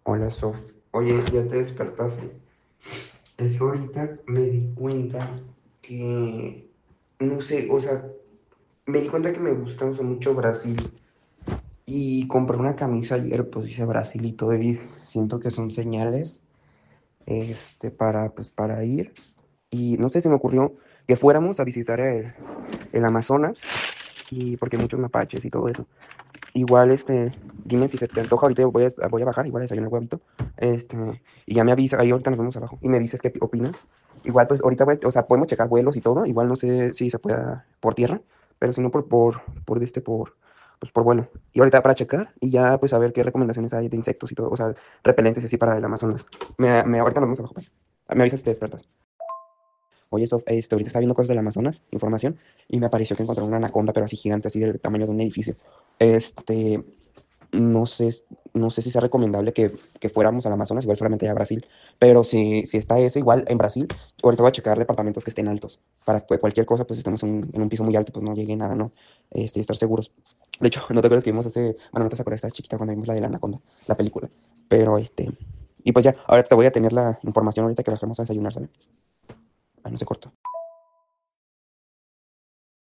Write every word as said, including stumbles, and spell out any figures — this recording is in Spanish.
Hola, Sof. Oye, ¿ya te despertaste? Es que ahorita me di cuenta que, no sé, o sea, me di cuenta que me gusta, o sea, mucho Brasil y compré una camisa ayer, pues dice Brasil y todo, y siento que son señales, este, para, pues, para ir. Y no sé, se me ocurrió que fuéramos a visitar el, el Amazonas, y porque hay muchos mapaches y todo eso. Igual, este, dime si se te antoja, ahorita voy a, voy a bajar, igual a desayunar huevito, este, y ya me avisa, ahí ahorita nos vemos abajo, y me dices qué opinas. Igual, pues, ahorita, voy- o sea, podemos checar vuelos y todo, igual no sé si se pueda por tierra, pero si no por, por, por este, por, pues, por vuelo. Y ahorita para checar, y ya, pues, a ver qué recomendaciones hay de insectos y todo, o sea, repelentes y así para el Amazonas. Me, me, ahorita nos vemos abajo, pues. Me avisas si te despiertas. Oye, Sof, este, ahorita estaba viendo cosas del Amazonas, información, y me apareció que encontraron una anaconda, pero así gigante, así del tamaño de un edificio. Este, no sé, no sé si sea recomendable que, que fuéramos al Amazonas, igual solamente allá a Brasil, pero si, si está eso, igual en Brasil, ahorita voy a checar departamentos que estén altos, para que cualquier cosa, pues estemos en, en un piso muy alto, pues no llegue nada, ¿no? Este, estar seguros. De hecho, no te acuerdas que vimos hace, bueno, no te acuerdas, estabas chiquita cuando vimos la de la anaconda, la película, pero este, y pues ya, ahora te voy a tener la información ahorita que bajemos a desayunar, ¿sale? Ah, no se cortó.